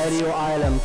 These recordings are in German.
Radio Island.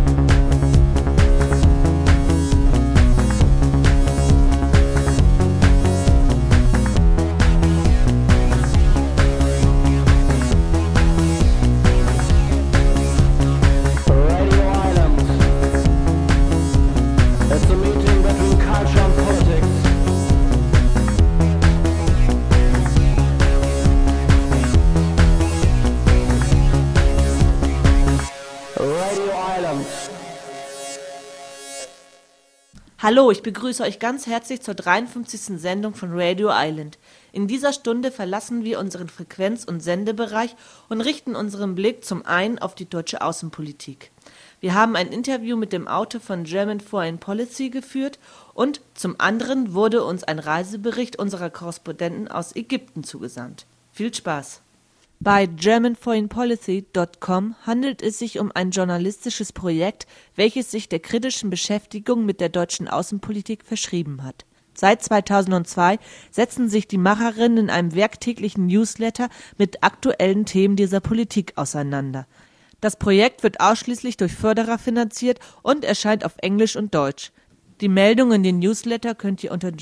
Hallo, ich begrüße euch ganz herzlich zur 53. Sendung von Radio Island. In dieser Stunde verlassen wir unseren Frequenz- und Sendebereich und richten unseren Blick zum einen auf die deutsche Außenpolitik. Wir haben ein Interview mit dem Autor von German Foreign Policy geführt und zum anderen wurde uns ein Reisebericht unserer Korrespondenten aus Ägypten zugesandt. Viel Spaß! Bei GermanForeignPolicy.com handelt es sich um ein journalistisches Projekt, welches sich der kritischen Beschäftigung mit der deutschen Außenpolitik verschrieben hat. Seit 2002 setzen sich die Macherinnen in einem werktäglichen Newsletter mit aktuellen Themen dieser Politik auseinander. Das Projekt wird ausschließlich durch Förderer finanziert und erscheint auf Englisch und Deutsch. Die Meldungen in den Newsletter könnt ihr unter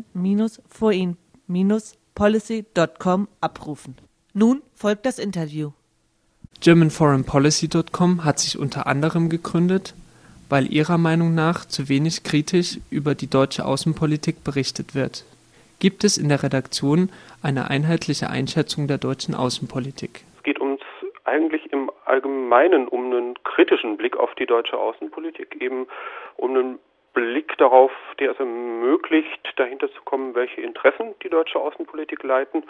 German-Foreign-Policy.com abrufen. Nun folgt das Interview. GermanForeignPolicy.com hat sich unter anderem gegründet, weil ihrer Meinung nach zu wenig kritisch über die deutsche Außenpolitik berichtet wird. Gibt es in der Redaktion eine einheitliche Einschätzung der deutschen Außenpolitik? Es geht uns eigentlich im Allgemeinen um einen kritischen Blick auf die deutsche Außenpolitik, eben um einen Blick darauf, der es ermöglicht, dahinter zu kommen, welche Interessen die deutsche Außenpolitik leiten.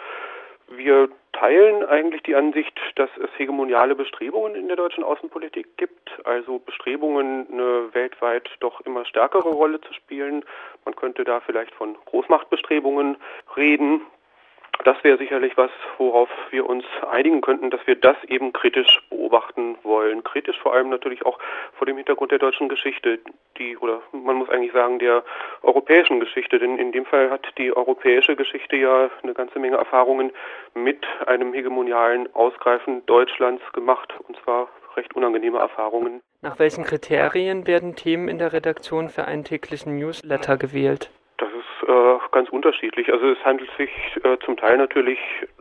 Wir teilen eigentlich die Ansicht, dass es hegemoniale Bestrebungen in der deutschen Außenpolitik gibt, also Bestrebungen, eine weltweit doch immer stärkere Rolle zu spielen. Man könnte da vielleicht von Großmachtbestrebungen reden. Das wäre sicherlich was, worauf wir uns einigen könnten, dass wir das eben kritisch beobachten wollen. Kritisch vor allem natürlich auch vor dem Hintergrund der deutschen Geschichte, oder man muss eigentlich sagen, der europäischen Geschichte. Denn in dem Fall hat die europäische Geschichte ja eine ganze Menge Erfahrungen mit einem hegemonialen Ausgreifen Deutschlands gemacht, und zwar recht unangenehme Erfahrungen. Nach welchen Kriterien werden Themen in der Redaktion für einen täglichen Newsletter gewählt? Das ist ganz unterschiedlich. Also es handelt sich zum Teil natürlich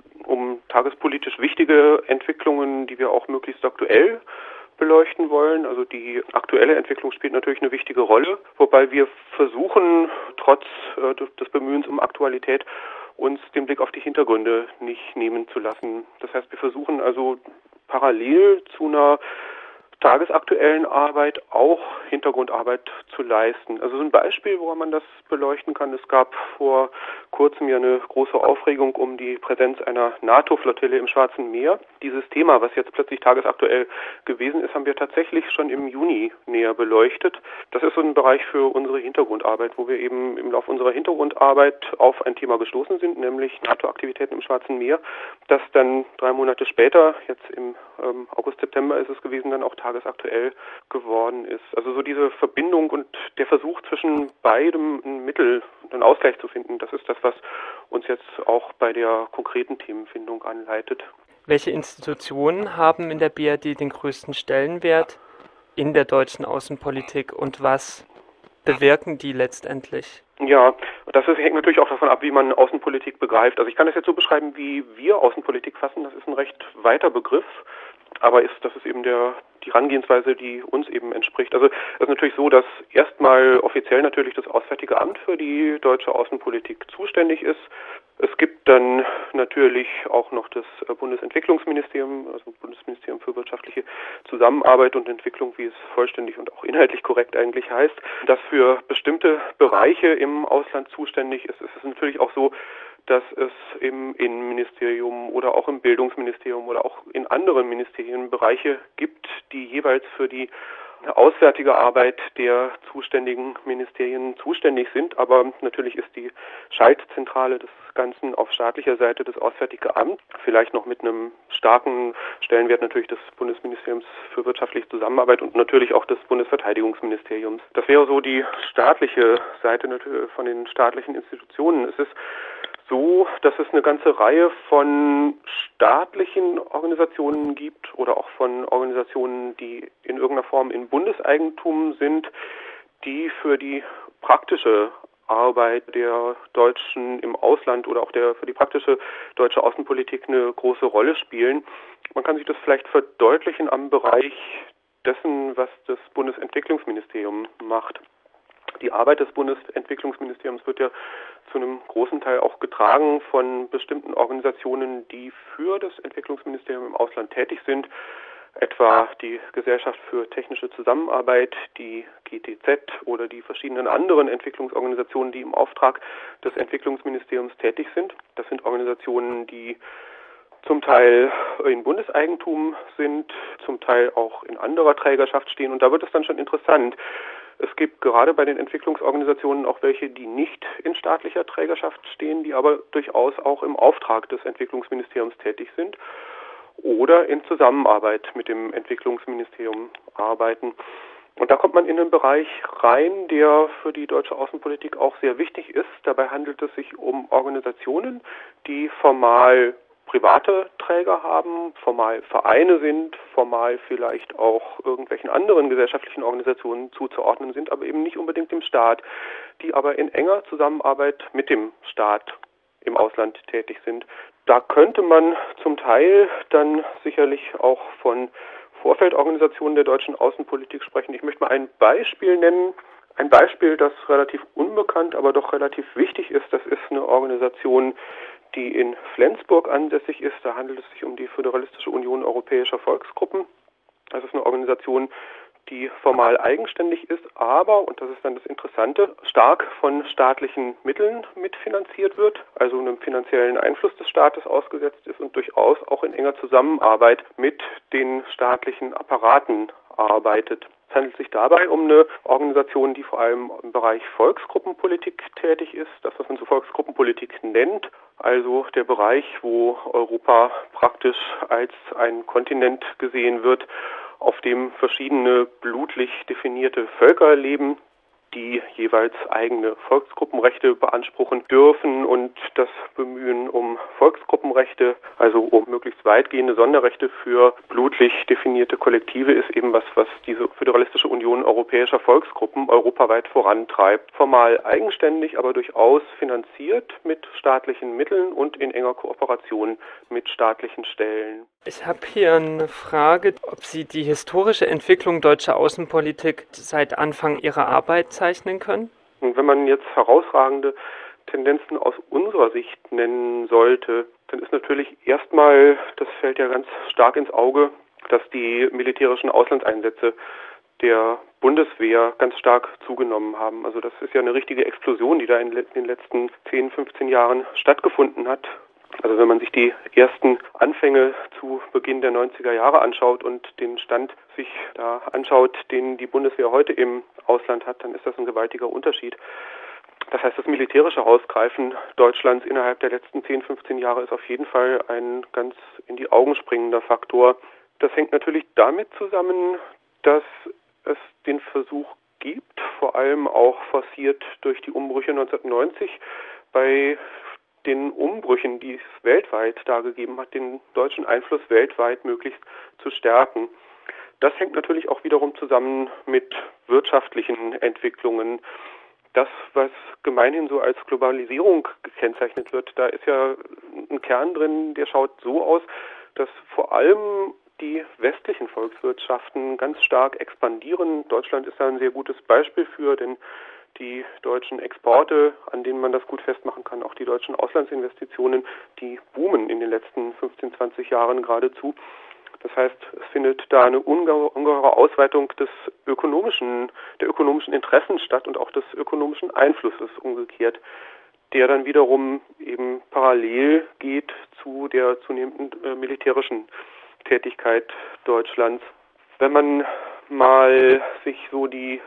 um tagespolitisch wichtige Entwicklungen, die wir auch möglichst aktuell beleuchten wollen. Also die aktuelle Entwicklung spielt natürlich eine wichtige Rolle, wobei wir versuchen, trotz des Bemühens um Aktualität, uns den Blick auf die Hintergründe nicht nehmen zu lassen. Das heißt, wir versuchen also parallel zu einer tagesaktuellen Arbeit auch Hintergrundarbeit zu leisten. Also so ein Beispiel, woran man das beleuchten kann: Es gab vor kurzem ja eine große Aufregung um die Präsenz einer NATO-Flottille im Schwarzen Meer. Dieses Thema, was jetzt plötzlich tagesaktuell gewesen ist, haben wir tatsächlich schon im Juni näher beleuchtet. Das ist so ein Bereich für unsere Hintergrundarbeit, wo wir eben im Laufe unserer Hintergrundarbeit auf ein Thema gestoßen sind, nämlich NATO-Aktivitäten im Schwarzen Meer, das dann 3 Monate später, jetzt im August, September ist es gewesen, dann auch tagesaktuell geworden ist. Also so diese Verbindung und der Versuch zwischen beidem einen Ausgleich zu finden, das ist das, was uns jetzt auch bei der konkreten Themenfindung anleitet. Welche Institutionen haben in der BRD den größten Stellenwert in der deutschen Außenpolitik und was bewirken die letztendlich? Ja, hängt natürlich auch davon ab, wie man Außenpolitik begreift. Also ich kann das jetzt so beschreiben, wie wir Außenpolitik fassen. Das ist ein recht weiter Begriff, aber das ist eben die Herangehensweise, die uns eben entspricht. Also es ist natürlich so, dass erstmal offiziell natürlich das Auswärtige Amt für die deutsche Außenpolitik zuständig ist. Es gibt dann natürlich auch noch das Bundesentwicklungsministerium, also Bundesministerium für wirtschaftliche Zusammenarbeit und Entwicklung, wie es vollständig und auch inhaltlich korrekt eigentlich heißt, das für bestimmte Bereiche im Ausland zuständig ist. Es ist natürlich auch so, dass es im Innenministerium oder auch im Bildungsministerium oder auch in anderen Ministerien Bereiche gibt, die jeweils für die auswärtige Arbeit der zuständigen Ministerien zuständig sind. Aber natürlich ist die Schaltzentrale des Ganzen auf staatlicher Seite das Auswärtige Amt, vielleicht noch mit einem starken Stellenwert natürlich des Bundesministeriums für wirtschaftliche Zusammenarbeit und natürlich auch des Bundesverteidigungsministeriums. Das wäre so die staatliche Seite von den staatlichen Institutionen. Es ist so, dass es eine ganze Reihe von staatlichen Organisationen gibt oder auch von Organisationen, die in irgendeiner Form in Bundeseigentum sind, die für die praktische Arbeit der Deutschen im Ausland oder auch für die praktische deutsche Außenpolitik eine große Rolle spielen. Man kann sich das vielleicht verdeutlichen am Bereich dessen, was das Bundesentwicklungsministerium macht. Die Arbeit des Bundesentwicklungsministeriums wird ja zu einem großen Teil auch getragen von bestimmten Organisationen, die für das Entwicklungsministerium im Ausland tätig sind, etwa die Gesellschaft für technische Zusammenarbeit, die GTZ oder die verschiedenen anderen Entwicklungsorganisationen, die im Auftrag des Entwicklungsministeriums tätig sind. Das sind Organisationen, die zum Teil in Bundeseigentum sind, zum Teil auch in anderer Trägerschaft stehen. Und da wird es dann schon interessant. Es gibt gerade bei den Entwicklungsorganisationen auch welche, die nicht in staatlicher Trägerschaft stehen, die aber durchaus auch im Auftrag des Entwicklungsministeriums tätig sind oder in Zusammenarbeit mit dem Entwicklungsministerium arbeiten. Und da kommt man in einen Bereich rein, der für die deutsche Außenpolitik auch sehr wichtig ist. Dabei handelt es sich um Organisationen, die formal private Träger haben, formal Vereine sind, formal vielleicht auch irgendwelchen anderen gesellschaftlichen Organisationen zuzuordnen sind, aber eben nicht unbedingt dem Staat, die aber in enger Zusammenarbeit mit dem Staat im Ausland tätig sind. Da könnte man zum Teil dann sicherlich auch von Vorfeldorganisationen der deutschen Außenpolitik sprechen. Ich möchte mal ein Beispiel nennen. Ein Beispiel, das relativ unbekannt, aber doch relativ wichtig ist. Das ist eine Organisation, die in Flensburg ansässig ist. Da handelt es sich um die Föderalistische Union Europäischer Volksgruppen. Das ist eine Organisation, die formal eigenständig ist, aber, und das ist dann das Interessante, stark von staatlichen Mitteln mitfinanziert wird, also einem finanziellen Einfluss des Staates ausgesetzt ist und durchaus auch in enger Zusammenarbeit mit den staatlichen Apparaten arbeitet. Es handelt sich dabei um eine Organisation, die vor allem im Bereich Volksgruppenpolitik tätig ist, das, was man so Volksgruppenpolitik nennt, also der Bereich, wo Europa praktisch als ein Kontinent gesehen wird, auf dem verschiedene blutlich definierte Völker leben, die jeweils eigene Volksgruppenrechte beanspruchen dürfen, und das Bemühen um Volksgruppenrechte, also um möglichst weitgehende Sonderrechte für blutlich definierte Kollektive, ist eben was diese Föderalistische Union Europäischer Volksgruppen europaweit vorantreibt. Formal eigenständig, aber durchaus finanziert mit staatlichen Mitteln und in enger Kooperation mit staatlichen Stellen. Ich habe hier eine Frage, ob Sie die historische Entwicklung deutscher Außenpolitik seit Anfang Ihrer Arbeit zeichnen können? Und wenn man jetzt herausragende Tendenzen aus unserer Sicht nennen sollte, dann ist natürlich erstmal, das fällt ja ganz stark ins Auge, dass die militärischen Auslandseinsätze der Bundeswehr ganz stark zugenommen haben. Also das ist ja eine richtige Explosion, die da in den letzten 10, 15 Jahren stattgefunden hat. Also wenn man sich die ersten Anfänge zu Beginn der 90er Jahre anschaut und den Stand sich da anschaut, den die Bundeswehr heute im Ausland hat, dann ist das ein gewaltiger Unterschied. Das heißt, das militärische Ausgreifen Deutschlands innerhalb der letzten 10, 15 Jahre ist auf jeden Fall ein ganz in die Augen springender Faktor. Das hängt natürlich damit zusammen, dass es den Versuch gibt, vor allem auch forciert durch die Umbrüche 1990, bei den Umbrüchen, die es weltweit da gegeben hat, den deutschen Einfluss weltweit möglichst zu stärken. Das hängt natürlich auch wiederum zusammen mit wirtschaftlichen Entwicklungen. Das, was gemeinhin so als Globalisierung gekennzeichnet wird, da ist ja ein Kern drin, der schaut so aus, dass vor allem die westlichen Volkswirtschaften ganz stark expandieren. Deutschland ist da ein sehr gutes Beispiel für, denn die deutschen Exporte, an denen man das gut festmachen kann, auch die deutschen Auslandsinvestitionen, die boomen in den letzten 15, 20 Jahren geradezu. Das heißt, es findet da eine ungeheure Ausweitung der ökonomischen Interessen statt und auch des ökonomischen Einflusses umgekehrt, der dann wiederum eben parallel geht zu der zunehmenden militärischen Tätigkeit Deutschlands. Wenn man mal sich so die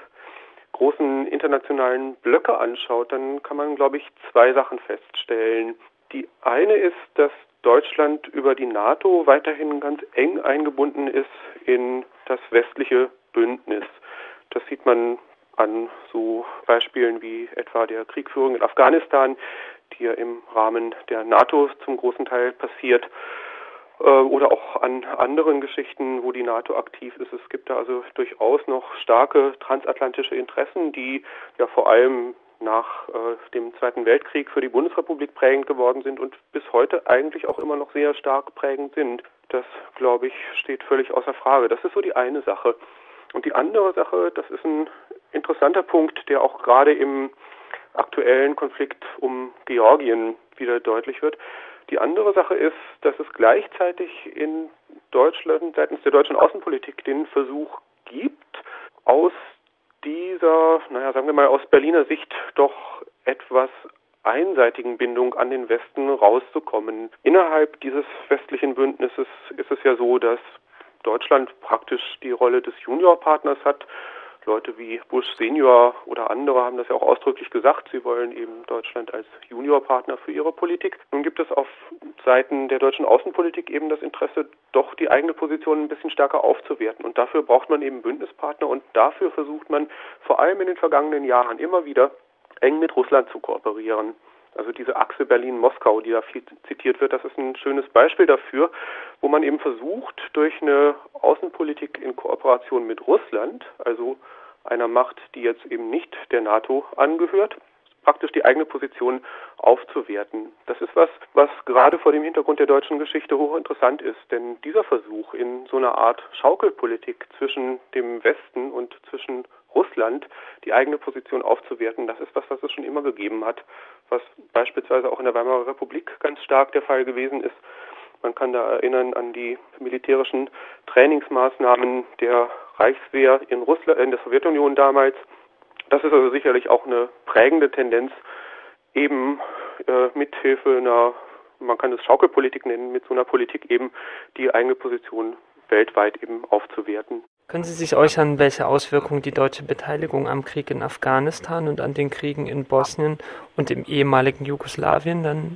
großen internationalen Blöcke anschaut, dann kann man, glaube ich, zwei Sachen feststellen. Die eine ist, dass Deutschland über die NATO weiterhin ganz eng eingebunden ist in das westliche Bündnis. Das sieht man an so Beispielen wie etwa der Kriegführung in Afghanistan, die ja im Rahmen der NATO zum großen Teil passiert, oder auch an anderen Geschichten, wo die NATO aktiv ist. Es gibt da also durchaus noch starke transatlantische Interessen, die ja vor allem nach dem Zweiten Weltkrieg für die Bundesrepublik prägend geworden sind und bis heute eigentlich auch immer noch sehr stark prägend sind. Das, glaube ich, steht völlig außer Frage. Das ist so die eine Sache. Und die andere Sache, das ist ein interessanter Punkt, der auch gerade im aktuellen Konflikt um Georgien wieder deutlich wird. Die andere Sache ist, dass es gleichzeitig in Deutschland seitens der deutschen Außenpolitik den Versuch gibt, aus dieser, sagen wir mal aus Berliner Sicht doch etwas einseitigen Bindung an den Westen rauszukommen. Innerhalb dieses westlichen Bündnisses ist es ja so, dass Deutschland praktisch die Rolle des Juniorpartners hat. Leute wie Bush Senior oder andere haben das ja auch ausdrücklich gesagt. Sie wollen eben Deutschland als Juniorpartner für ihre Politik. Nun gibt es auf Seiten der deutschen Außenpolitik eben das Interesse, doch die eigene Position ein bisschen stärker aufzuwerten. Und dafür braucht man eben Bündnispartner und dafür versucht man vor allem in den vergangenen Jahren immer wieder eng mit Russland zu kooperieren. Also diese Achse Berlin-Moskau, die da viel zitiert wird, das ist ein schönes Beispiel dafür, wo man eben versucht, durch eine Außenpolitik in Kooperation mit Russland, also einer Macht, die jetzt eben nicht der NATO angehört, praktisch die eigene Position aufzuwerten. Das ist was gerade vor dem Hintergrund der deutschen Geschichte hochinteressant ist, denn dieser Versuch in so einer Art Schaukelpolitik zwischen dem Westen und zwischen Russland die eigene Position aufzuwerten, das ist was es schon immer gegeben hat, was beispielsweise auch in der Weimarer Republik ganz stark der Fall gewesen ist. Man kann da erinnern an die militärischen Trainingsmaßnahmen der Reichswehr in Russland, in der Sowjetunion damals. Das ist also sicherlich auch eine prägende Tendenz, eben mithilfe einer, man kann es Schaukelpolitik nennen, mit so einer Politik eben die eigene Position weltweit eben aufzuwerten. Können Sie sich äußern, welche Auswirkungen die deutsche Beteiligung am Krieg in Afghanistan und an den Kriegen in Bosnien und im ehemaligen Jugoslawien dann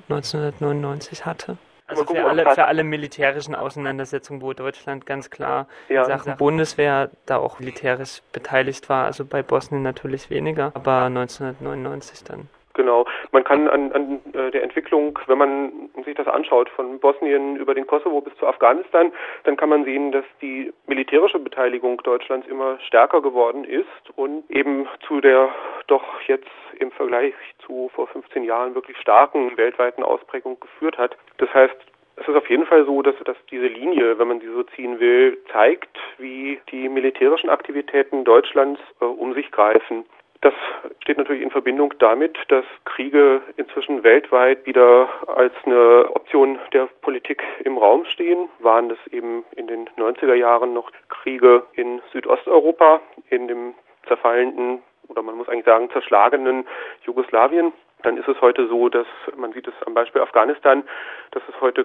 1999 hatte? Also für alle militärischen Auseinandersetzungen, wo Deutschland ganz klar in Sachen Bundeswehr da auch militärisch beteiligt war, also bei Bosnien natürlich weniger, aber 1999 dann. Genau. Man kann an der Entwicklung, wenn man sich das anschaut, von Bosnien über den Kosovo bis zu Afghanistan, dann kann man sehen, dass die militärische Beteiligung Deutschlands immer stärker geworden ist und eben zu der doch jetzt im Vergleich zu vor 15 Jahren wirklich starken weltweiten Ausprägung geführt hat. Das heißt, es ist auf jeden Fall so, dass diese Linie, wenn man sie so ziehen will, zeigt, wie die militärischen Aktivitäten Deutschlands um sich greifen. Das steht natürlich in Verbindung damit, dass Kriege inzwischen weltweit wieder als eine Option der Politik im Raum stehen. Waren das eben in den 90er Jahren noch Kriege in Südosteuropa, in dem zerfallenden oder man muss eigentlich sagen zerschlagenen Jugoslawien. Dann ist es heute so, dass man sieht es am Beispiel Afghanistan, dass es heute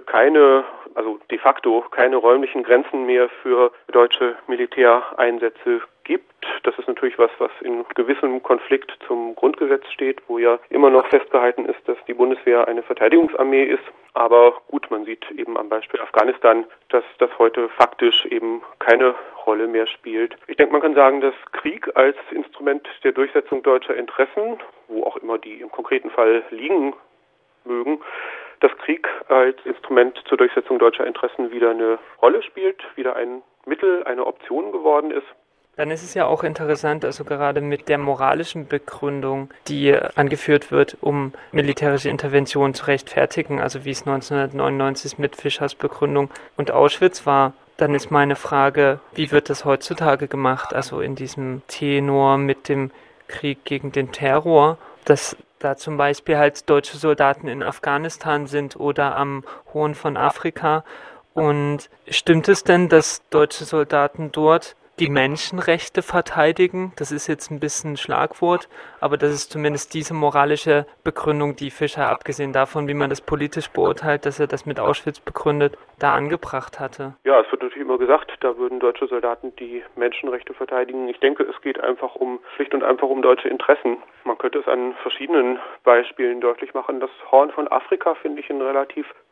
de facto keine räumlichen Grenzen mehr für deutsche Militäreinsätze gibt. Das ist natürlich was in gewissem Konflikt zum Grundgesetz steht, wo ja immer noch festgehalten ist, dass die Bundeswehr eine Verteidigungsarmee ist. Aber gut, man sieht eben am Beispiel Afghanistan, dass das heute faktisch eben keine Rolle mehr spielt. Ich denke, man kann sagen, dass Krieg als Instrument der Durchsetzung deutscher Interessen, wo auch immer die im konkreten Fall liegen mögen, dass Krieg als Instrument zur Durchsetzung deutscher Interessen wieder eine Rolle spielt, wieder ein Mittel, eine Option geworden ist. Dann ist es ja auch interessant, also gerade mit der moralischen Begründung, die angeführt wird, um militärische Interventionen zu rechtfertigen, also wie es 1999 mit Fischers Begründung und Auschwitz war. Dann ist meine Frage, wie wird das heutzutage gemacht, also in diesem Tenor mit dem Krieg gegen den Terror, dass da zum Beispiel halt deutsche Soldaten in Afghanistan sind oder am Horn von Afrika. Und stimmt es denn, dass deutsche Soldaten dort die Menschenrechte verteidigen? Das ist jetzt ein bisschen ein Schlagwort, aber das ist zumindest diese moralische Begründung, die Fischer, abgesehen davon, wie man das politisch beurteilt, dass er das mit Auschwitz begründet, da angebracht hatte. Ja, es wird natürlich immer gesagt, da würden deutsche Soldaten die Menschenrechte verteidigen. Ich denke, es geht schlicht und einfach um deutsche Interessen. Man könnte es an verschiedenen Beispielen deutlich machen. Das Horn von Afrika finde ich ein relativ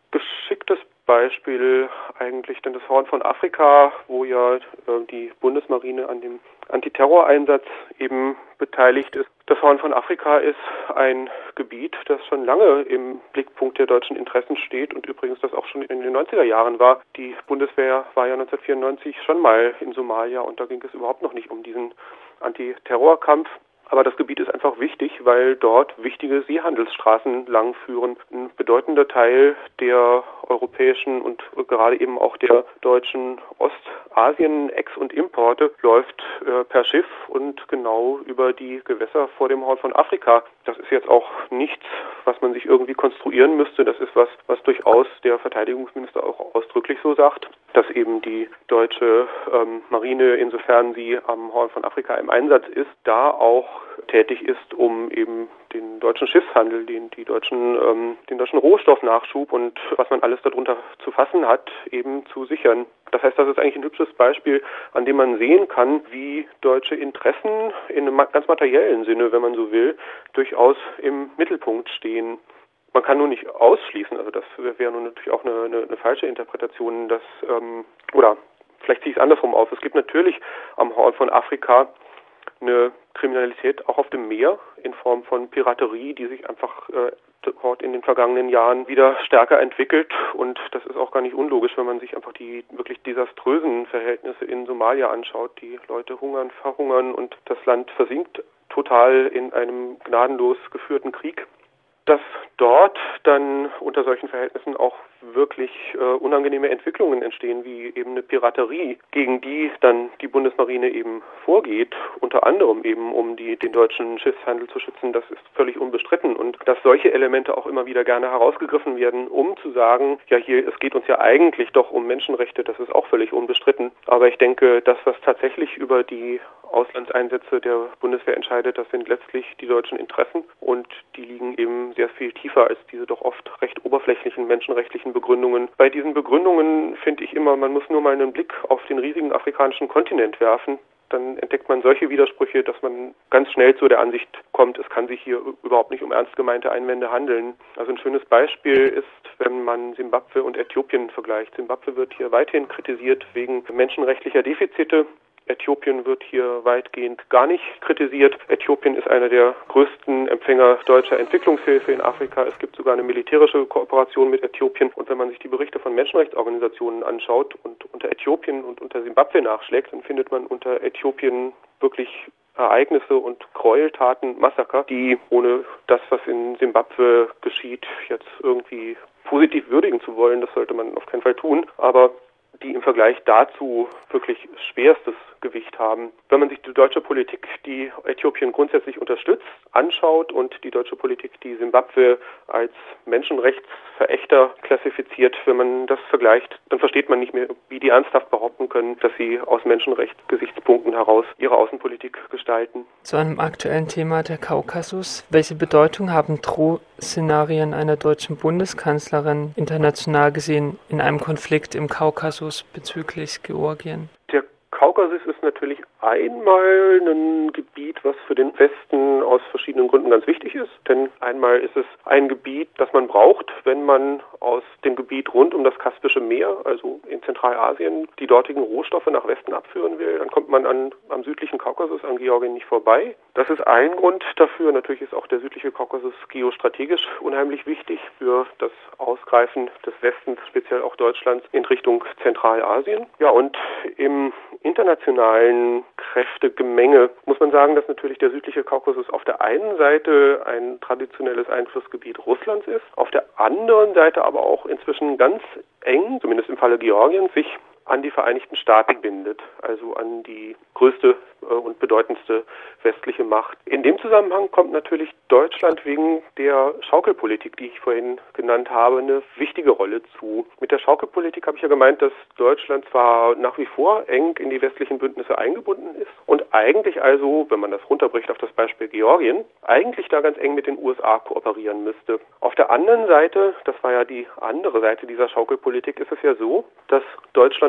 geschicktes Beispiel eigentlich denn das Horn von Afrika, wo ja die Bundesmarine an dem Antiterroreinsatz eben beteiligt ist. Das Horn von Afrika ist ein Gebiet, das schon lange im Blickpunkt der deutschen Interessen steht und übrigens das auch schon in den 90er Jahren war. Die Bundeswehr war ja 1994 schon mal in Somalia und da ging es überhaupt noch nicht um diesen Antiterrorkampf. Aber das Gebiet ist einfach wichtig, weil dort wichtige Seehandelsstraßen langführen. Ein bedeutender Teil der europäischen und gerade eben auch der deutschen Ostasien-Ex- und Importe läuft per Schiff und genau über die Gewässer vor dem Horn von Afrika. Das ist jetzt auch nichts, was man sich irgendwie konstruieren müsste. Das ist was durchaus der Verteidigungsminister auch ausdrücklich so sagt, dass eben die deutsche Marine, insofern sie am Horn von Afrika im Einsatz ist, da auch tätig ist, um eben den deutschen Schiffshandel, den deutschen Rohstoffnachschub und was man alles darunter zu fassen hat, eben zu sichern. Das heißt, das ist eigentlich ein hübsches Beispiel, an dem man sehen kann, wie deutsche Interessen in einem ganz materiellen Sinne, wenn man so will, durchaus im Mittelpunkt stehen. Man kann nur nicht ausschließen, also das wäre nun natürlich auch eine falsche Interpretation, dass, oder vielleicht ziehe ich es andersrum auf. Es gibt natürlich am Horn von Afrika eine Kriminalität auch auf dem Meer in Form von Piraterie, die sich einfach dort in den vergangenen Jahren wieder stärker entwickelt und das ist auch gar nicht unlogisch, wenn man sich einfach die wirklich desaströsen Verhältnisse in Somalia anschaut. Die Leute hungern, verhungern und das Land versinkt total in einem gnadenlos geführten Krieg. Dass dort dann unter solchen Verhältnissen auch wirklich unangenehme Entwicklungen entstehen, wie eben eine Piraterie, gegen die dann die Bundesmarine eben vorgeht, unter anderem eben um den deutschen Schiffshandel zu schützen, das ist völlig unbestritten. Und dass solche Elemente auch immer wieder gerne herausgegriffen werden, um zu sagen, ja hier, es geht uns ja eigentlich doch um Menschenrechte, das ist auch völlig unbestritten. Aber ich denke, das, was tatsächlich über die Auslandseinsätze der Bundeswehr entscheidet, das sind letztlich die deutschen Interessen und die liegen eben sehr viel tiefer als diese doch oft recht oberflächlichen menschenrechtlichen Begründungen. Bei diesen Begründungen finde ich immer, man muss nur mal einen Blick auf den riesigen afrikanischen Kontinent werfen. Dann entdeckt man solche Widersprüche, dass man ganz schnell zu der Ansicht kommt, es kann sich hier überhaupt nicht um ernst gemeinte Einwände handeln. Also ein schönes Beispiel ist, wenn man Simbabwe und Äthiopien vergleicht. Simbabwe wird hier weithin kritisiert wegen menschenrechtlicher Defizite. Äthiopien wird hier weitgehend gar nicht kritisiert. Äthiopien ist einer der größten Empfänger deutscher Entwicklungshilfe in Afrika. Es gibt sogar eine militärische Kooperation mit Äthiopien. Und wenn man sich die Berichte von Menschenrechtsorganisationen anschaut und unter Äthiopien und unter Simbabwe nachschlägt, dann findet man unter Äthiopien wirklich Ereignisse und Gräueltaten, Massaker, die ohne das, was in Simbabwe geschieht, jetzt irgendwie positiv würdigen zu wollen. Das sollte man auf keinen Fall tun. Aber die im Vergleich dazu wirklich schwerstes Gewicht haben. Wenn man sich die deutsche Politik, die Äthiopien grundsätzlich unterstützt, anschaut und die deutsche Politik, die Simbabwe als Menschenrechtsverächter klassifiziert, wenn man das vergleicht, dann versteht man nicht mehr, wie die ernsthaft behaupten können, dass sie aus Menschenrechtsgesichtspunkten heraus ihre Außenpolitik gestalten. Zu einem aktuellen Thema, der Kaukasus. Welche Bedeutung haben Drohszenarien einer deutschen Bundeskanzlerin international gesehen in einem Konflikt im Kaukasus bezüglich Georgien? Der Kaukasus ist natürlich einmal ein Gebiet, was für den Westen aus verschiedenen Gründen ganz wichtig ist. Denn einmal ist es ein Gebiet, das man braucht, wenn man aus dem Gebiet rund um das Kaspische Meer, also in Zentralasien, die dortigen Rohstoffe nach Westen abführen will. Dann kommt man am südlichen Kaukasus, an Georgien, nicht vorbei. Das ist ein Grund dafür. Natürlich ist auch der südliche Kaukasus geostrategisch unheimlich wichtig für das Ausgreifen des Westens, speziell auch Deutschlands, in Richtung Zentralasien. Ja, und im internationalen Kräftegemenge muss man sagen, dass natürlich der südliche Kaukasus auf der einen Seite ein traditionelles Einflussgebiet Russlands ist, auf der anderen Seite aber auch inzwischen ganz eng, zumindest im Falle Georgiens, sich an die Vereinigten Staaten bindet, also an die größte und bedeutendste westliche Macht. In dem Zusammenhang kommt natürlich Deutschland wegen der Schaukelpolitik, die ich vorhin genannt habe, eine wichtige Rolle zu. Mit der Schaukelpolitik habe ich ja gemeint, dass Deutschland zwar nach wie vor eng in die westlichen Bündnisse eingebunden ist und eigentlich also, wenn man das runterbricht auf das Beispiel Georgien, eigentlich da ganz eng mit den USA kooperieren müsste. Auf der anderen Seite, das war ja die andere Seite dieser Schaukelpolitik, ist es ja so, dass Deutschland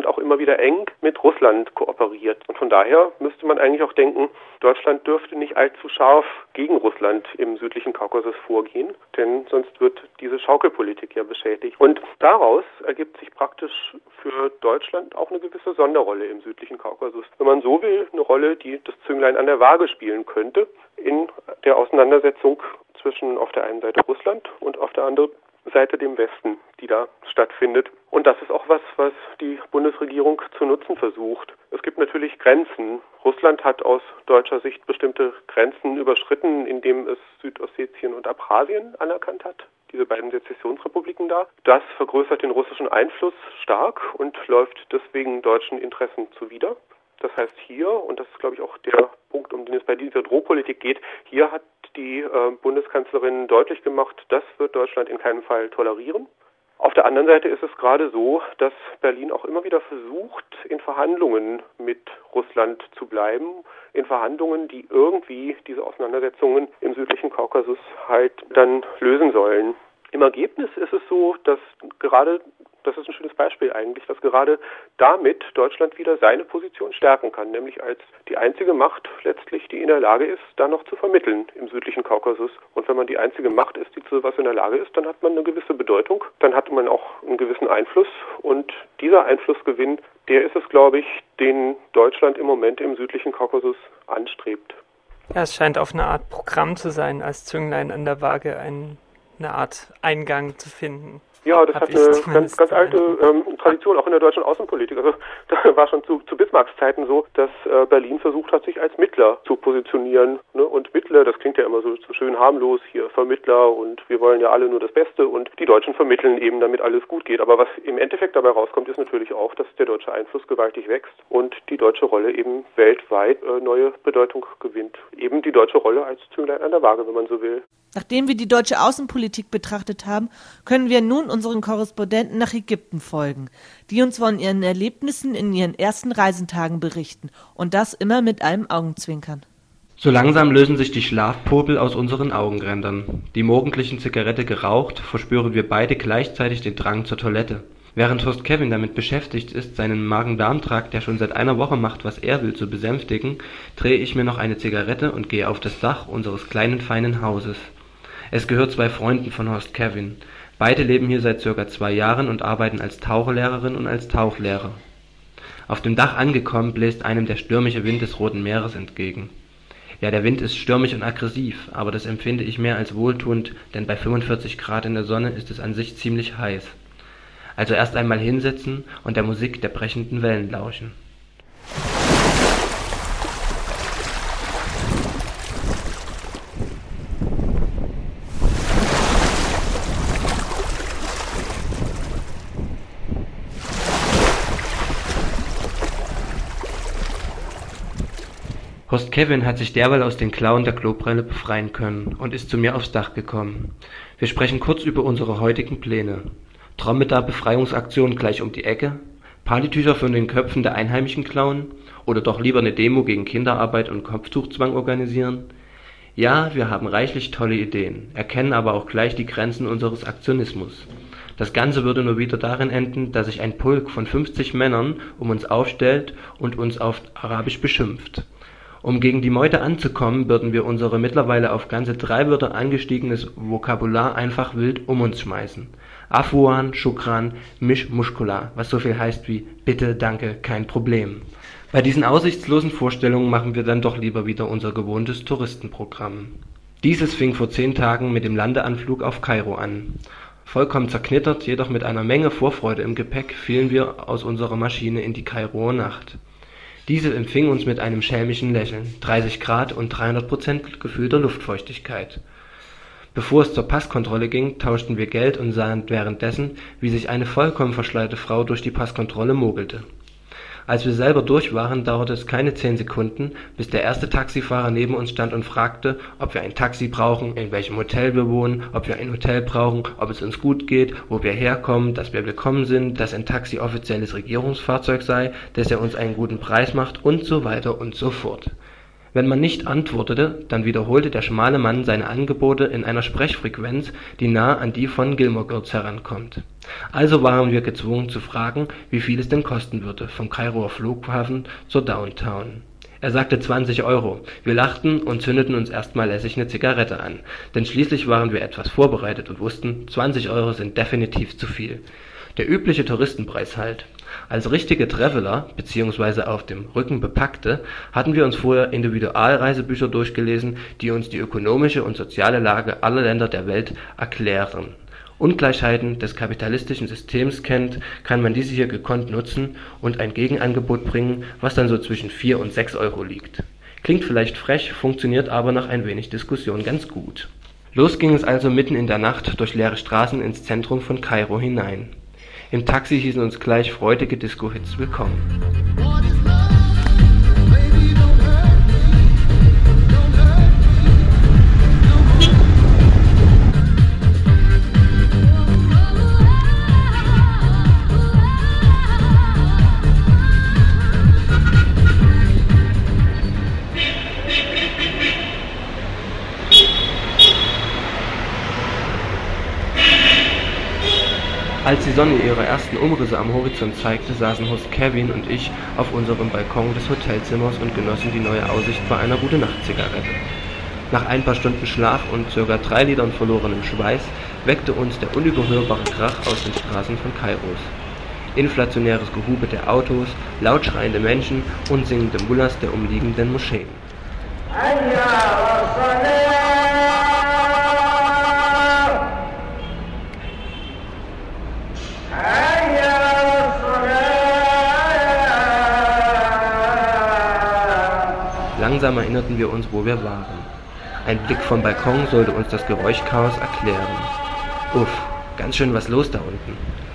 auch immer wieder eng mit Russland kooperiert. Und von daher müsste man eigentlich auch denken, Deutschland dürfte nicht allzu scharf gegen Russland im südlichen Kaukasus vorgehen, denn sonst wird diese Schaukelpolitik ja beschädigt. Und daraus ergibt sich praktisch für Deutschland auch eine gewisse Sonderrolle im südlichen Kaukasus. Wenn man so will, eine Rolle, die das Zünglein an der Waage spielen könnte in der Auseinandersetzung zwischen auf der einen Seite Russland und auf der anderen Seite dem Westen, die da stattfindet. Und das ist auch was die Bundesregierung zu nutzen versucht. Es gibt natürlich Grenzen. Russland hat aus deutscher Sicht bestimmte Grenzen überschritten, indem es Südossetien und Abchasien anerkannt hat, diese beiden Sezessionsrepubliken da. Das vergrößert den russischen Einfluss stark und läuft deswegen deutschen Interessen zuwider. Das heißt hier, und das ist glaube ich auch der Punkt, um den es bei dieser Drohpolitik geht, hier hat die Bundeskanzlerin deutlich gemacht, das wird Deutschland in keinem Fall tolerieren. Auf der anderen Seite ist es gerade so, dass Berlin auch immer wieder versucht, in Verhandlungen mit Russland zu bleiben, in Verhandlungen, die irgendwie diese Auseinandersetzungen im südlichen Kaukasus halt dann lösen sollen. Im Ergebnis ist es so, dass gerade, das ist ein schönes Beispiel eigentlich, dass gerade damit Deutschland wieder seine Position stärken kann, nämlich als die einzige Macht letztlich, die in der Lage ist, da noch zu vermitteln im südlichen Kaukasus. Und wenn man die einzige Macht ist, die zu sowas in der Lage ist, dann hat man eine gewisse Bedeutung, dann hat man auch einen gewissen Einfluss. Und dieser Einflussgewinn, der ist es, glaube ich, den Deutschland im Moment im südlichen Kaukasus anstrebt. Ja, es scheint auf eine Art Programm zu sein, als Zünglein an der Waage eine Art Eingang zu finden. Ja, das hat eine ganz alte Tradition, auch in der deutschen Außenpolitik. Also da war schon zu Bismarcks Zeiten so, dass Berlin versucht hat, sich als Mittler zu positionieren. Ne? Und Mittler, das klingt ja immer so schön harmlos, hier Vermittler und wir wollen ja alle nur das Beste und die Deutschen vermitteln eben, damit alles gut geht. Aber was im Endeffekt dabei rauskommt, ist natürlich auch, dass der deutsche Einfluss gewaltig wächst und die deutsche Rolle eben weltweit neue Bedeutung gewinnt. Eben die deutsche Rolle als Zünglein an der Waage, wenn man so will. Nachdem wir die deutsche Außenpolitik betrachtet haben, können wir nun unseren Korrespondenten nach Ägypten folgen, die uns von ihren Erlebnissen in ihren ersten Reisentagen berichten und das immer mit einem Augenzwinkern. So langsam lösen sich die Schlafpopel aus unseren Augenrändern. Die morgendlichen Zigarette geraucht, verspüren wir beide gleichzeitig den Drang zur Toilette. Während Host Kevin damit beschäftigt ist, seinen Magen-Darm-Trakt, der schon seit einer Woche macht, was er will, zu besänftigen, drehe ich mir noch eine Zigarette und gehe auf das Dach unseres kleinen, feinen Hauses. Es gehört 2 Freunden von Host Kevin. Beide leben hier seit ca. 2 Jahren und arbeiten als Taucherlehrerin und als Tauchlehrer. Auf dem Dach angekommen, bläst einem der stürmische Wind des Roten Meeres entgegen. Ja, der Wind ist stürmisch und aggressiv, aber das empfinde ich mehr als wohltuend, denn bei 45 Grad in der Sonne ist es an sich ziemlich heiß. Also erst einmal hinsetzen und der Musik der brechenden Wellen lauschen. Host Kevin hat sich derweil aus den Klauen der Klobrille befreien können und ist zu mir aufs Dach gekommen. Wir sprechen kurz über unsere heutigen Pläne. Dromedar-Befreiungsaktion gleich um die Ecke? Partytücher von den Köpfen der Einheimischen klauen? Oder doch lieber eine Demo gegen Kinderarbeit und Kopftuchzwang organisieren? Ja, wir haben reichlich tolle Ideen, erkennen aber auch gleich die Grenzen unseres Aktionismus. Das Ganze würde nur wieder darin enden, dass sich ein Pulk von 50 Männern um uns aufstellt und uns auf Arabisch beschimpft. Um gegen die Meute anzukommen, würden wir unsere mittlerweile auf ganze 3 Wörter angestiegenes Vokabular einfach wild um uns schmeißen. Afwan, Shukran, Mish Mushkula, was so viel heißt wie Bitte, Danke, kein Problem. Bei diesen aussichtslosen Vorstellungen machen wir dann doch lieber wieder unser gewohntes Touristenprogramm. Dieses fing vor 10 Tagen mit dem Landeanflug auf Kairo an. Vollkommen zerknittert, jedoch mit einer Menge Vorfreude im Gepäck, fielen wir aus unserer Maschine in die Kairoer Nacht. Diese empfing uns mit einem schelmischen Lächeln, 30 Grad und 300% gefühlter Luftfeuchtigkeit. Bevor es zur Passkontrolle ging, tauschten wir Geld und sahen währenddessen, wie sich eine vollkommen verschleierte Frau durch die Passkontrolle mogelte. Als wir selber durch waren, dauerte es keine 10 Sekunden, bis der erste Taxifahrer neben uns stand und fragte, ob wir ein Taxi brauchen, in welchem Hotel wir wohnen, ob wir ein Hotel brauchen, ob es uns gut geht, wo wir herkommen, dass wir willkommen sind, dass ein Taxi offizielles Regierungsfahrzeug sei, dass er uns einen guten Preis macht und so weiter und so fort. Wenn man nicht antwortete, dann wiederholte der schmale Mann seine Angebote in einer Sprechfrequenz, die nah an die von Gilmore Girls herankommt. Also waren wir gezwungen zu fragen, wie viel es denn kosten würde, vom Kairoer Flughafen zur Downtown. Er sagte 20 Euro. Wir lachten und zündeten uns erstmal lässig eine Zigarette an, denn schließlich waren wir etwas vorbereitet und wussten, 20 Euro sind definitiv zu viel. Der übliche Touristenpreis halt. Als richtige Traveler bzw. auf dem Rücken Bepackte hatten wir uns vorher Individualreisebücher durchgelesen, die uns die ökonomische und soziale Lage aller Länder der Welt erklären. Ungleichheiten des kapitalistischen Systems kennt, kann man diese hier gekonnt nutzen und ein Gegenangebot bringen, was dann so zwischen 4 und 6 Euro liegt. Klingt vielleicht frech, funktioniert aber nach ein wenig Diskussion ganz gut. Los ging es also mitten in der Nacht durch leere Straßen ins Zentrum von Kairo hinein. Im Taxi hießen uns gleich freudige Disco-Hits willkommen. Als die Sonne ihre ersten Umrisse am Horizont zeigte, saßen Host Kevin und ich auf unserem Balkon des Hotelzimmers und genossen die neue Aussicht bei einer Gute-Nacht-Zigarette. Nach ein paar Stunden Schlaf und ca. 3 Litern verlorenem Schweiß weckte uns der unüberhörbare Krach aus den Straßen von Kairos. Inflationäres Gehube der Autos, laut schreiende Menschen und singende Mullahs der umliegenden Moscheen. Langsam erinnerten wir uns, wo wir waren. Ein Blick vom Balkon sollte uns das Geräuschchaos erklären. Uff, ganz schön was los da unten.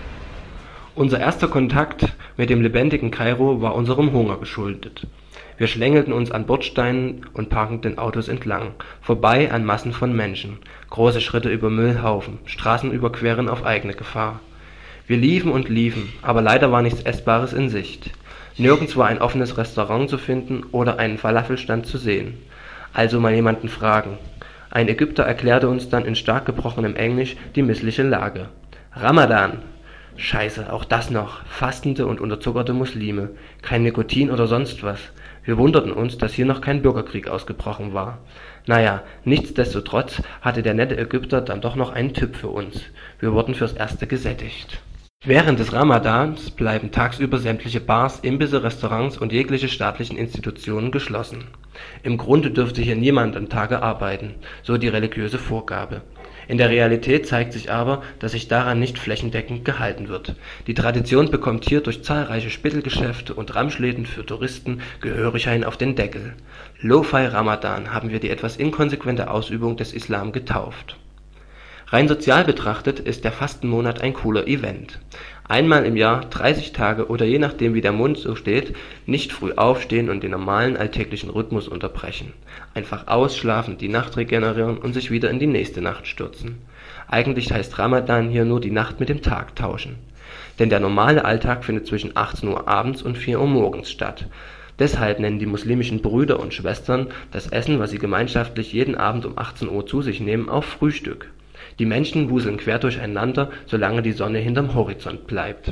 Unser erster Kontakt mit dem lebendigen Kairo war unserem Hunger geschuldet. Wir schlängelten uns an Bordsteinen und parkenden Autos entlang, vorbei an Massen von Menschen, große Schritte über Müllhaufen, Straßen überqueren auf eigene Gefahr. Wir liefen und liefen, aber leider war nichts Essbares in Sicht. Nirgends war ein offenes Restaurant zu finden oder einen Falafelstand zu sehen. Also mal jemanden fragen. Ein Ägypter erklärte uns dann in stark gebrochenem Englisch die missliche Lage. Ramadan! Scheiße, auch das noch. Fastende und unterzuckerte Muslime. Kein Nikotin oder sonst was. Wir wunderten uns, dass hier noch kein Bürgerkrieg ausgebrochen war. Naja, nichtsdestotrotz hatte der nette Ägypter dann doch noch einen Tipp für uns. Wir wurden fürs Erste gesättigt. Während des Ramadans bleiben tagsüber sämtliche Bars, Imbisse, Restaurants und jegliche staatlichen Institutionen geschlossen. Im Grunde dürfte hier niemand am Tage arbeiten, so die religiöse Vorgabe. In der Realität zeigt sich aber, dass sich daran nicht flächendeckend gehalten wird. Die Tradition bekommt hier durch zahlreiche Spittelgeschäfte und Ramschläden für Touristen gehörig einen auf den Deckel. Lo-Fi Ramadan haben wir die etwas inkonsequente Ausübung des Islam getauft. Rein sozial betrachtet ist der Fastenmonat ein cooler Event. Einmal im Jahr, 30 Tage oder je nachdem wie der Mund so steht, nicht früh aufstehen und den normalen alltäglichen Rhythmus unterbrechen. Einfach ausschlafen, die Nacht regenerieren und sich wieder in die nächste Nacht stürzen. Eigentlich heißt Ramadan hier nur die Nacht mit dem Tag tauschen. Denn der normale Alltag findet zwischen 18 Uhr abends und 4 Uhr morgens statt. Deshalb nennen die muslimischen Brüder und Schwestern das Essen, was sie gemeinschaftlich jeden Abend um 18 Uhr zu sich nehmen, auch Frühstück. Die Menschen wuseln quer durcheinander, solange die Sonne hinterm Horizont bleibt.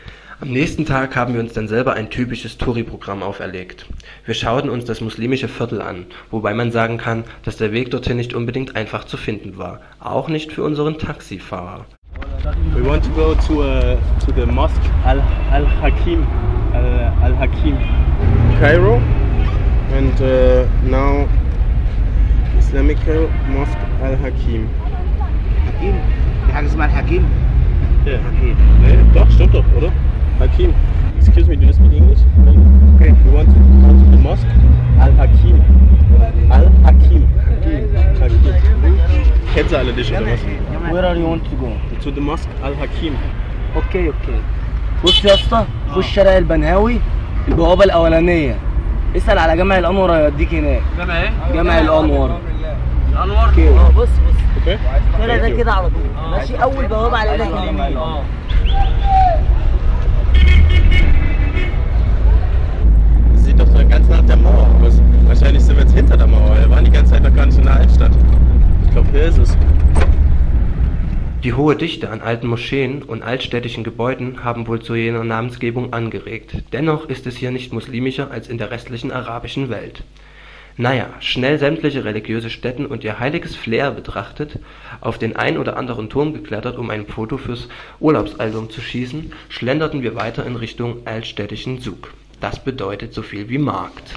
Am nächsten Tag haben wir uns dann selber ein typisches Touri-Programm auferlegt. Wir schauten uns das muslimische Viertel an, wobei man sagen kann, dass der Weg dorthin nicht unbedingt einfach zu finden war, auch nicht für unseren Taxifahrer. We want to go to the mosque Al-Hakim, Cairo, and now Islamic Mosque Al-Hakim. Hakim? Die حاجة اسمها الحكيم؟ Yeah. Hakim. Nee, doch, stimmt doch, oder? Hakim. Excuse me, do you speak English? Okay. We want to go to the mosque Al-Hakim. Al-Hakim. Hakim. Kennst du alle dich oder was? Where are you want to go? To the mosque Al-Hakim. اوكي بص يا اسطى، خش شارع البنهاوي البوابة الأولانية. اسأل على جامع الأنور هيوديك هناك. جامع ايه؟ جامع الأنور. الأنور؟ بص Okay? الشارع ده كده على طول. ماشي أول بوابة على إيدك اليمين. Seht doch ganz nach der Mauer aus. Wahrscheinlich sind wir jetzt hinter der Mauer. Wir waren die ganze Zeit noch gar nicht in der Altstadt. Ich glaube, hier ist es. Die hohe Dichte an alten Moscheen und altstädtischen Gebäuden haben wohl zu jener Namensgebung angeregt. Dennoch ist es hier nicht muslimischer als in der restlichen arabischen Welt. Naja, schnell sämtliche religiöse Stätten und ihr heiliges Flair betrachtet, auf den ein oder anderen Turm geklettert, um ein Foto fürs Urlaubsalbum zu schießen, schlenderten wir weiter in Richtung altstädtischen Zug. Das bedeutet so viel wie Markt.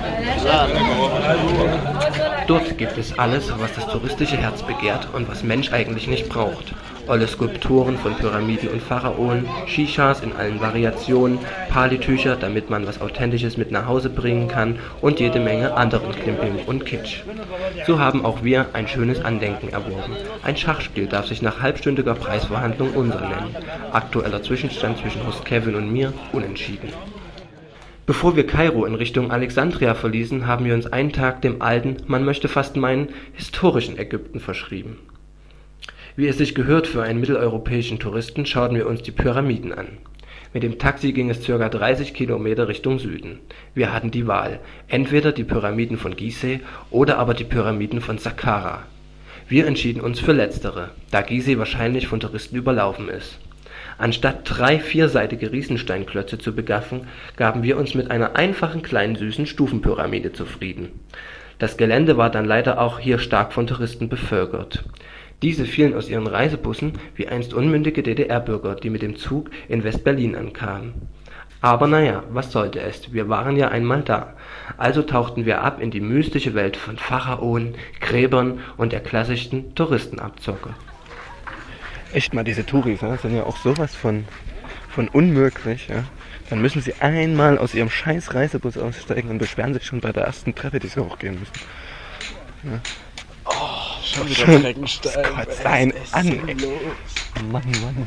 Dort gibt es alles, was das touristische Herz begehrt und was Mensch eigentlich nicht braucht. Olle Skulpturen von Pyramiden und Pharaonen, Shishas in allen Variationen, Palitücher, damit man was Authentisches mit nach Hause bringen kann und jede Menge anderen Klimbim und Kitsch. So haben auch wir ein schönes Andenken erworben. Ein Schachspiel darf sich nach halbstündiger Preisverhandlung unser nennen. Aktueller Zwischenstand zwischen Host Kevin und mir: unentschieden. Bevor wir Kairo in Richtung Alexandria verließen, haben wir uns einen Tag dem alten, man möchte fast meinen, historischen Ägypten verschrieben. Wie es sich gehört für einen mitteleuropäischen Touristen, schauten wir uns die Pyramiden an. Mit dem Taxi ging es ca. 30 Kilometer Richtung Süden. Wir hatten die Wahl, entweder die Pyramiden von Gizeh oder aber die Pyramiden von Saqqara. Wir entschieden uns für letztere, da Gizeh wahrscheinlich von Touristen überlaufen ist. Anstatt 3 vierseitige Riesensteinklötze zu begaffen, gaben wir uns mit einer einfachen kleinen süßen Stufenpyramide zufrieden. Das Gelände war dann leider auch hier stark von Touristen bevölkert. Diese fielen aus ihren Reisebussen wie einst unmündige DDR-Bürger, die mit dem Zug in West-Berlin ankamen. Aber naja, was sollte es, wir waren ja einmal da. Also tauchten wir ab in die mystische Welt von Pharaonen, Gräbern und der klassischen Touristenabzocke. Echt mal, diese Touris, ne, sind ja auch sowas von unmöglich. Ja. Dann müssen sie einmal aus ihrem scheiß Reisebus aussteigen und beschweren sich schon bei der ersten Treppe, die sie hochgehen müssen. Ja. Oh, schon wieder Treckenstein. Kotzt einen an, ey. Mann.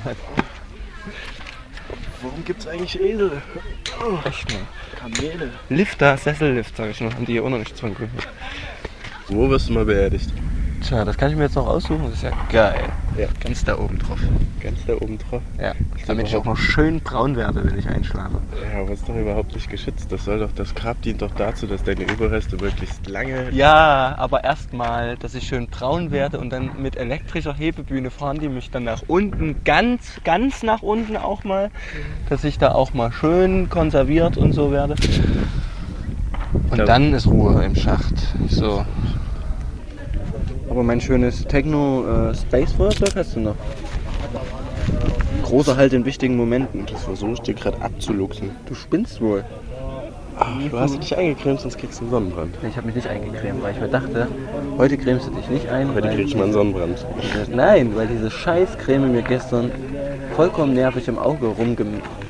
Warum gibt's eigentlich Esel? Oh, Echt mal. Kamele. Lifter, Sessellift, sag ich noch, haben die hier auch noch nichts von gehört. Wo wirst du mal beerdigt? Tja, das kann ich mir jetzt noch aussuchen, das ist ja geil. Ja. Ganz da oben drauf. Ganz da oben drauf? Ja, damit ich auch noch schön braun werde, wenn ich einschlafe. Ja, aber ist doch überhaupt nicht geschützt. Das Grab dient doch dazu, dass deine Überreste möglichst lange... Ja, aber erstmal, dass ich schön braun werde und dann mit elektrischer Hebebühne fahren die mich dann nach unten, ganz nach unten auch mal, dass ich da auch mal schön konserviert und so werde. Und dann ist Ruhe im Schacht. So. Aber mein schönes Techno-Space-Feuerzeug hast du noch. Großer Halt in wichtigen Momenten. Das versuche ich dir gerade abzuluxen. Du spinnst wohl. Ach, du hast dich eingecremt, sonst kriegst du einen Sonnenbrand. Ich habe mich nicht eingecremt, weil ich mir dachte, heute cremst du dich nicht ein. Heute krieg ich mal einen Sonnenbrand. Nein, weil diese Scheißcreme mir gestern vollkommen nervig im Auge rumgewischt.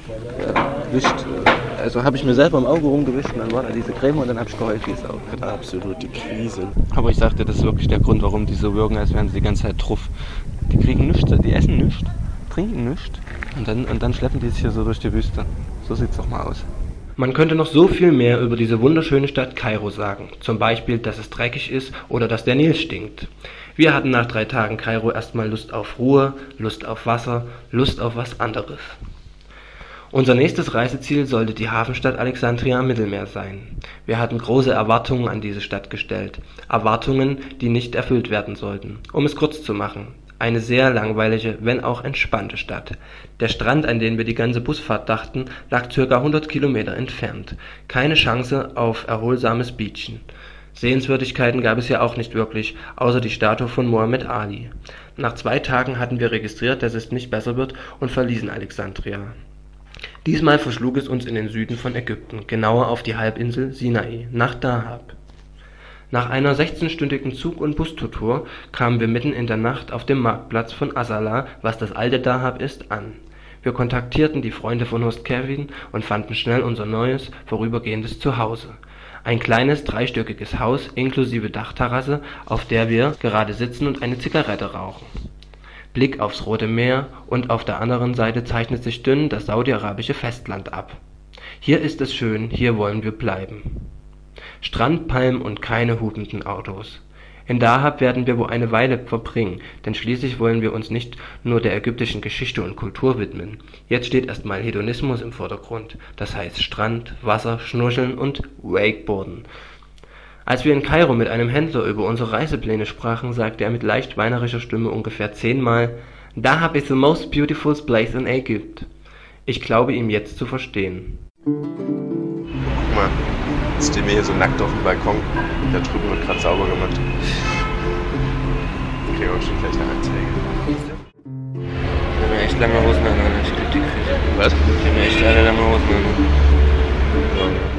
Also habe ich mir selber im Auge rumgewischt und dann war da diese Creme und dann habe ich geheult wie es auch. Absolute Krise. Aber ich sagte, das ist wirklich der Grund, warum die so wirken, als wären sie die ganze Zeit truff. Die kriegen nichts, die essen nichts, trinken nichts und dann schleppen die sich hier so durch die Wüste. So sieht's doch mal aus. Man könnte noch so viel mehr über diese wunderschöne Stadt Kairo sagen. Zum Beispiel, dass es dreckig ist oder dass der Nil stinkt. Wir hatten nach 3 Tagen Kairo erstmal Lust auf Ruhe, Lust auf Wasser, Lust auf was anderes. Unser nächstes Reiseziel sollte die Hafenstadt Alexandria am Mittelmeer sein. Wir hatten große Erwartungen an diese Stadt gestellt. Erwartungen, die nicht erfüllt werden sollten. Um es kurz zu machen. Eine sehr langweilige, wenn auch entspannte Stadt. Der Strand, an den wir die ganze Busfahrt dachten, lag ca. 100 Kilometer entfernt. Keine Chance auf erholsames Beachen. Sehenswürdigkeiten gab es ja auch nicht wirklich, außer die Statue von Muhammad Ali. Nach 2 Tagen hatten wir registriert, dass es nicht besser wird und verließen Alexandria. Diesmal verschlug es uns in den Süden von Ägypten, genauer auf die Halbinsel Sinai, nach Dahab. Nach einer 16-stündigen Zug- und Bustour kamen wir mitten in der Nacht auf dem Marktplatz von Asala, was das alte Dahab ist, an. Wir kontaktierten die Freunde von Host Kevin und fanden schnell unser neues, vorübergehendes Zuhause. Ein kleines, 3-stöckiges Haus inklusive Dachterrasse, auf der wir gerade sitzen und eine Zigarette rauchen. Blick aufs Rote Meer und auf der anderen Seite zeichnet sich dünn das saudi-arabische Festland ab. Hier ist es schön, hier wollen wir bleiben. Strand, Palmen und keine hupenden Autos. In Dahab werden wir wohl eine Weile verbringen, denn schließlich wollen wir uns nicht nur der ägyptischen Geschichte und Kultur widmen. Jetzt steht erstmal Hedonismus im Vordergrund, das heißt Strand, Wasser, Schnorcheln und Wakeboarden. Als wir in Kairo mit einem Händler über unsere Reisepläne sprachen, sagte er mit leicht weinerischer Stimme ungefähr 10-mal: Dahab is the most beautiful place in Egypt. Ich glaube ihm jetzt zu verstehen. Guck mal, jetzt stehen wir hier so nackt auf dem Balkon. Da drüben wird gerade sauber gemacht. Ich kriege auch schon gleich eine Anzeige. Ich habe mir echt lange Hosen an, ich krieg die Krise. Was? Ich habe mir echt alle lange Hosen an.